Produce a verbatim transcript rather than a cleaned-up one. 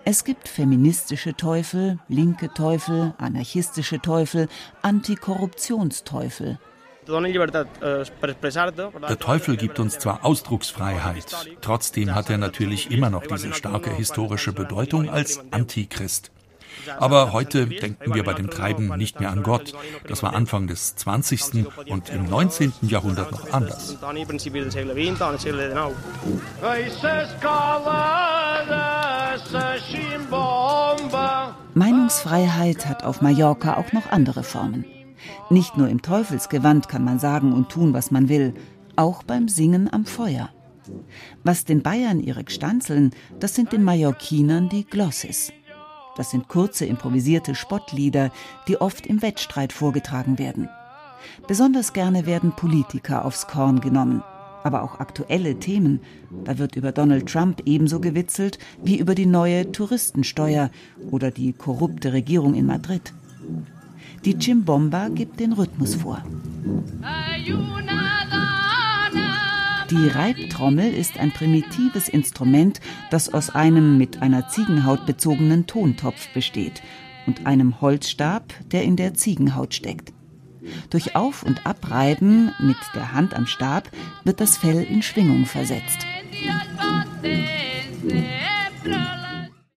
Es gibt feministische Teufel, linke Teufel, anarchistische Teufel, Antikorruptionsteufel. Der Teufel gibt uns zwar Ausdrucksfreiheit, trotzdem hat er natürlich immer noch diese starke historische Bedeutung als Antichrist. Aber heute denken wir bei dem Treiben nicht mehr an Gott. Das war Anfang des zwanzigsten und im neunzehnten Jahrhundert noch anders. Meinungsfreiheit hat auf Mallorca auch noch andere Formen. Nicht nur im Teufelsgewand kann man sagen und tun, was man will, auch beim Singen am Feuer. Was den Bayern ihre Gstanzeln, das sind den Mallorquinern die Glosses. Das sind kurze, improvisierte Spottlieder, die oft im Wettstreit vorgetragen werden. Besonders gerne werden Politiker aufs Korn genommen, aber auch aktuelle Themen. Da wird über Donald Trump ebenso gewitzelt wie über die neue Touristensteuer oder die korrupte Regierung in Madrid. Die Chimbomba gibt den Rhythmus vor. Die Reibtrommel ist ein primitives Instrument, das aus einem mit einer Ziegenhaut bezogenen Tontopf besteht und einem Holzstab, der in der Ziegenhaut steckt. Durch Auf- und Abreiben mit der Hand am Stab wird das Fell in Schwingung versetzt.